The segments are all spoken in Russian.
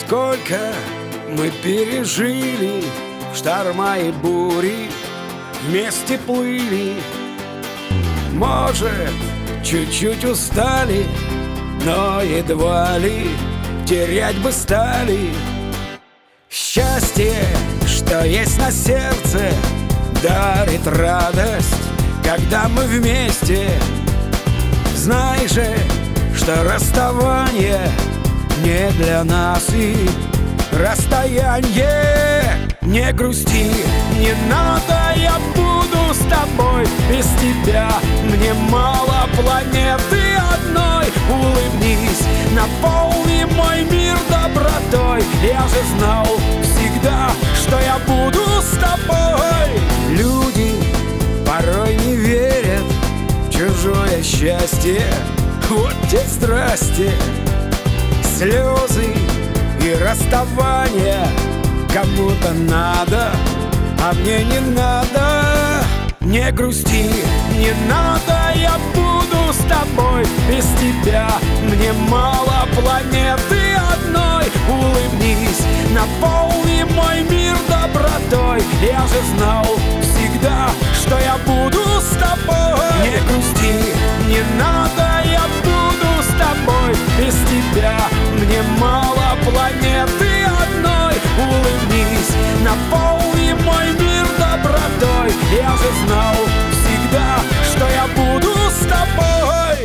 Сколько мы пережили шторма и бури, вместе плыли. Может, чуть-чуть устали, но едва ли терять бы стали. Счастье, что есть на сердце, дарит радость, когда мы вместе. Знай же, что расставание не для нас и расстояние. Не грусти, не надо, я буду с тобой. Без тебя мне мало планеты одной. Улыбнись, наполни мой мир добротой. Я же знал всегда, что я буду с тобой. Люди порой не верят в чужое счастье. Вот те страсти, слезы и расставания. Кому-то надо, а мне не надо. Не грусти, не надо, я буду с тобой. Без тебя мне мало планеты одной. Улыбнись, наполни мой мир добротой. Я же знал всегда, что я буду с тобой. Не грусти, не надо, я буду с тобой. Без тебя мне мало планеты одной. Улыбнись, наполни мой мир добротой. Я же знал всегда, что я буду с тобой.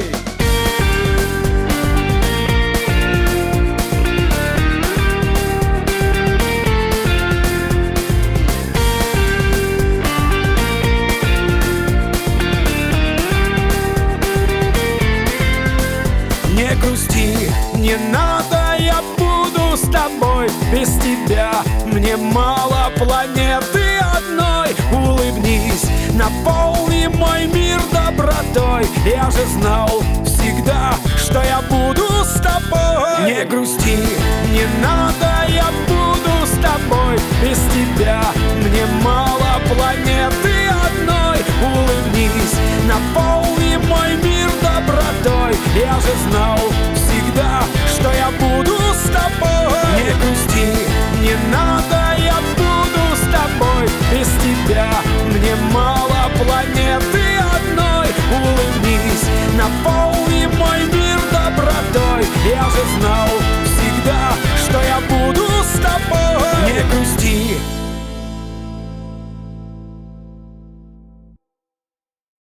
Не грусти, не надо, я буду с тобой. Без тебя мне мало планеты одной. Улыбнись, наполни мой мир добротой. Я же знал всегда, что я буду с тобой. Не грусти, не надо, я буду с тобой. Без тебя мне мало планеты одной. Улыбнись, наполни